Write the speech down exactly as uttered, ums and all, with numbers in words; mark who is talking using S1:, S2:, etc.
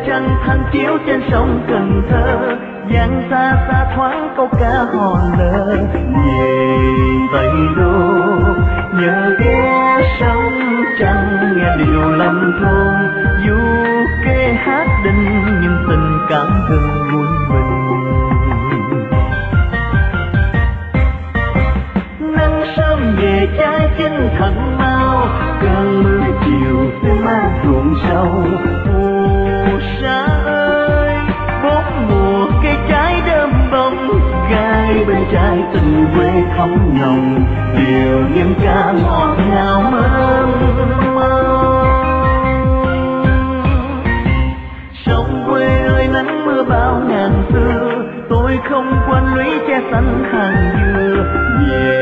S1: trăng thanh chiếu trên sông Cần Thơ, vang xa xa thoáng câu ca hò lờ. Về Tây Đô nhớ ghé sông trăng, nghe điệu lâm thôn du kê hát đinh, nhưng tình cảm gần gũi mình. Nắng sớm về trái kinh thần mau, cơn mưa chiều sẽ mang ruộng sâu. Phù sa ơi bốn mùa cây trái đơm bông, gai bên trái tình quê thắm nồng, điều nghiêm ca ngọt ngào mơn mơ. Sông quê ơi nắng mưa bao ngàn xưa, tôi không quên lũy che xanh hàng dừa. Về